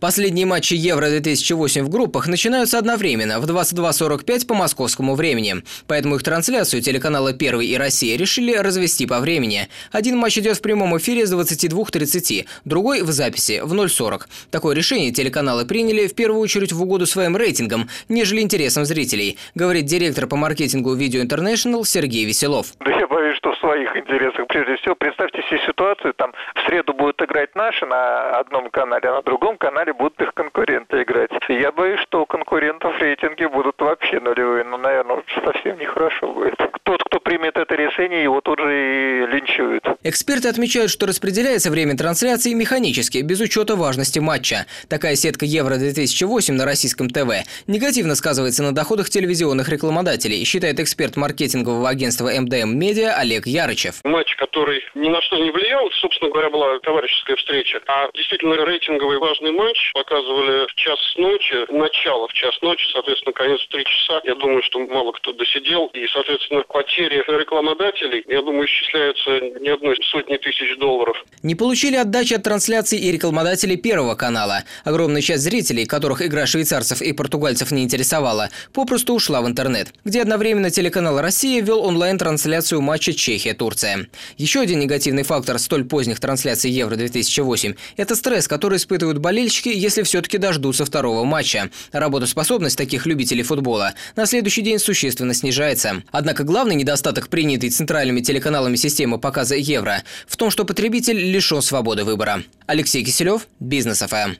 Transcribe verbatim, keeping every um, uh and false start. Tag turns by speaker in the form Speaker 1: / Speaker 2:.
Speaker 1: Последние матчи Евро две тысячи восемь в группах начинаются одновременно в двадцать два сорок пять по московскому времени. Поэтому их трансляцию телеканалы «Первый» и «Россия» решили развести по времени. Один матч идет в прямом эфире с двадцати двух тридцати, другой в записи в ноль сорок. Такое решение телеканалы приняли в первую очередь в угоду своим рейтингам, нежели интересам зрителей, говорит директор по маркетингу Video International Сергей Веселов.
Speaker 2: Да я боюсь, что в своих интересах. Прежде всего, представьте себе ситуацию, там в среду будут играть наши на одном канале, а на другом канале будут их конкуренты играть. Я боюсь, что у конкурентов рейтинги будут вообще нулевые. Ну, наверное, совсем нехорошо будет. Тот, кто примет это решение, его тут же и линчуют.
Speaker 1: Эксперты отмечают, что распределяется время трансляции механически, без учета важности матча. Такая сетка Евро две тысячи восемь на российском ТВ негативно сказывается на доходах телевизионных рекламодателей, считает эксперт маркетингового агентства эм дэ эм Media Олег Ярычев.
Speaker 3: Матч, который ни на что не влиял, собственно говоря, была товарищеская встреча. А действительно рейтинговый важный матч показывали в час ночи, начало в час ночи, соответственно, конец в три часа. Я думаю, что мало кто досидел. И, соответственно, потери рекламодателей, я думаю, исчисляются не одной сотни тысяч долларов.
Speaker 1: Не получили отдачи от трансляции и рекламодатели Первого канала. Огромная часть зрителей, которых игра швейцарцев и португальцев не интересовала, попросту ушла в интернет, где одновременно телеканал «Россия» вел онлайн-трансляцию матча Чехия-Турция. Еще один негативный фактор столь поздних трансляций Евро две тысячи восемь – это стресс, который испытывают болельщики, если все-таки дождутся второго матча. Работоспособность таких любителей футбола на следующий день существенно снижается. Однако главный недостаток принятой центральными телеканалами системы показа Евро в том, что потребитель лишен свободы выбора. Алексей Киселев, Бизнес эф эм.